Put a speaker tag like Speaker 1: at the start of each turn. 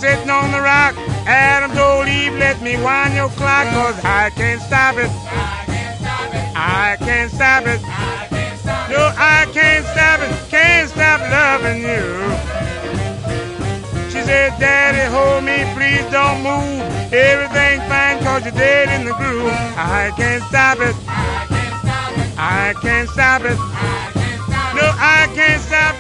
Speaker 1: sitting on the rock. Adam told Eve, let me wind your clock, 'cause I can't stop it. I can't stop it. No, I can't stop it. Can't stop loving you. She said, Daddy, hold me, please don't move. Everything's fine 'cause you're dead in the groove. I can't stop it. I can't stop it. No, I can't stop